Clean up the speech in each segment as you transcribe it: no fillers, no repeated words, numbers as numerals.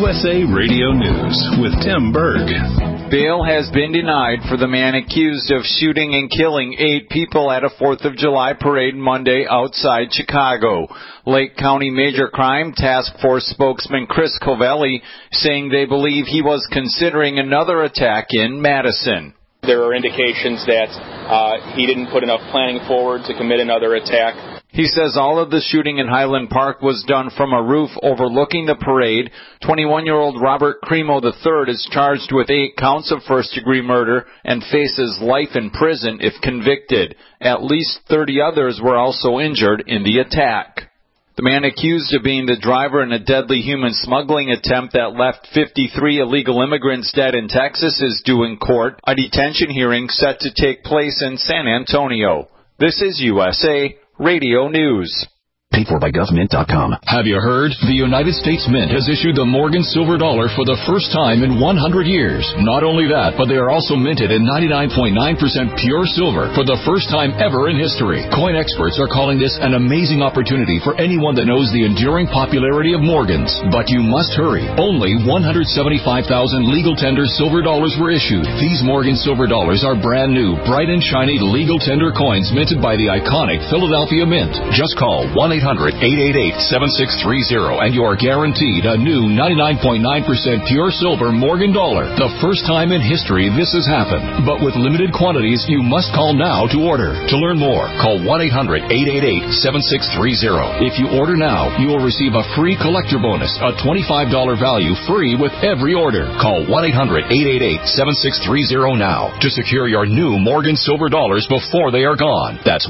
USA Radio News with Tim Berg. Bail has been denied for the man accused of shooting and killing 8 people at a 4th of July parade Monday outside Chicago. Lake County Major Crime Task Force spokesman Chris Covelli saying they believe he was considering another attack in Madison. There are indications that he didn't put enough planning forward to commit another attack. He says all of the shooting in Highland Park was done from a roof overlooking the parade. 21-year-old Robert Cremo III is charged with 8 counts of first-degree murder and faces life in prison if convicted. At least 30 others were also injured in the attack. The man accused of being the driver in a deadly human smuggling attempt that left 53 illegal immigrants dead in Texas is due in court, a detention hearing set to take place in San Antonio. This is USA Radio News. Paid for by government.com. Have you heard? The United States Mint has issued the Morgan Silver Dollar for the first time in 100 years. Not only that, but they are also minted in 99.9% pure silver for the first time ever in history. Coin experts are calling this an amazing opportunity for anyone that knows the enduring popularity of Morgans. But you must hurry. Only 175,000 legal tender silver dollars were issued. These Morgan Silver Dollars are brand new, bright and shiny legal tender coins minted by the iconic Philadelphia Mint. Just call 1-800-888-7630 and you are guaranteed a new 99.9% pure silver Morgan dollar. The first time in history this has happened. But with limited quantities, you must call now to order. To learn more, call 1-800-888-7630. If you order now, you will receive a free collector bonus, a $25 value free with every order. Call 1-800-888-7630 now to secure your new Morgan Silver Dollars before they are gone. That's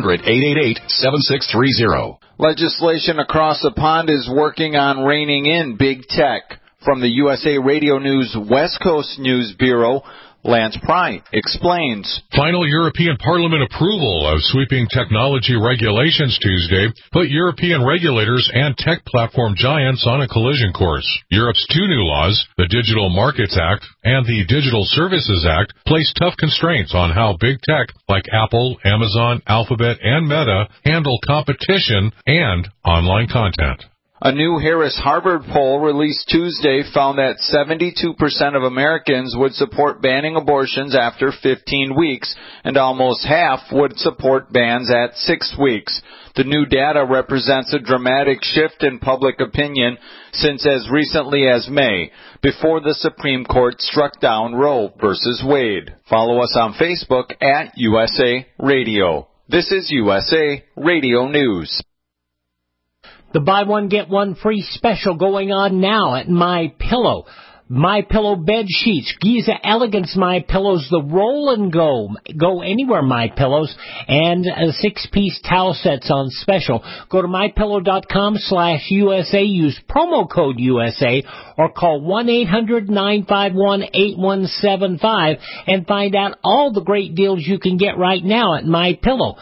1-800-888-7630. Legislation across the pond is working on reining in big tech. From the USA Radio News West Coast News Bureau, Lance Pry explains. Final European Parliament approval of sweeping technology regulations Tuesday put European regulators and tech platform giants on a collision course. Europe's 2 new laws, the Digital Markets Act and the Digital Services Act, place tough constraints on how big tech like Apple, Amazon, Alphabet, and Meta handle competition and online content. A new Harris-Harvard poll released Tuesday found that 72% of Americans would support banning abortions after 15 weeks, and almost half would support bans at 6 weeks. The new data represents a dramatic shift in public opinion since as recently as May, before the Supreme Court struck down Roe v. Wade. Follow us on Facebook at USA Radio. This is USA Radio News. The buy one, get one free special going on now at MyPillow. MyPillow bed sheets, Giza Elegance MyPillows, the roll and go anywhere MyPillows, and 6-piece towel sets on special. Go to mypillow.com/USA, use promo code USA, or call 1-800-951-8175 and find out all the great deals you can get right now at MyPillow.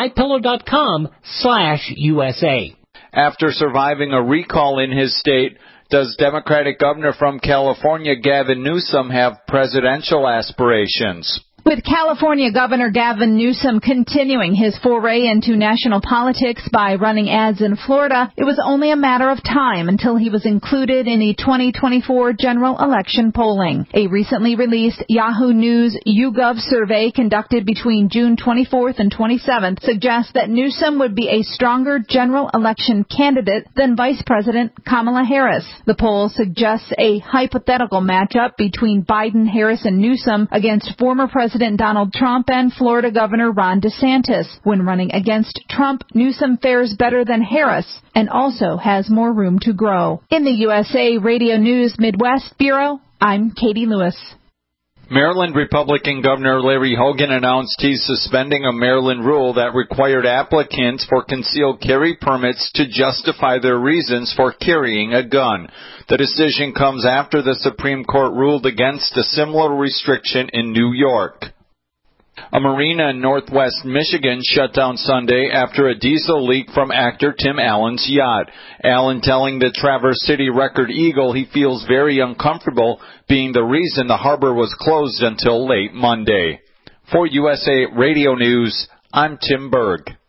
mypillow.com/USA. After surviving a recall in his state, does Democratic Governor from California Gavin Newsom have presidential aspirations? With California Governor Gavin Newsom continuing his foray into national politics by running ads in Florida, it was only a matter of time until he was included in the 2024 general election polling. A recently released Yahoo News YouGov survey conducted between June 24th and 27th suggests that Newsom would be a stronger general election candidate than Vice President Kamala Harris. The poll suggests a hypothetical matchup between Biden, Harris, and Newsom against former President Donald Trump and Florida Governor Ron DeSantis. When running against Trump, Newsom fares better than Harris and also has more room to grow. In the USA Radio News Midwest Bureau, I'm Katie Lewis. Maryland Republican Governor Larry Hogan announced he's suspending a Maryland rule that required applicants for concealed carry permits to justify their reasons for carrying a gun. The decision comes after the Supreme Court ruled against a similar restriction in New York. A marina in northwest Michigan shut down Sunday after a diesel leak from actor Tim Allen's yacht. Allen telling the Traverse City Record Eagle he feels very uncomfortable being the reason the harbor was closed until late Monday. For USA Radio News, I'm Tim Berg.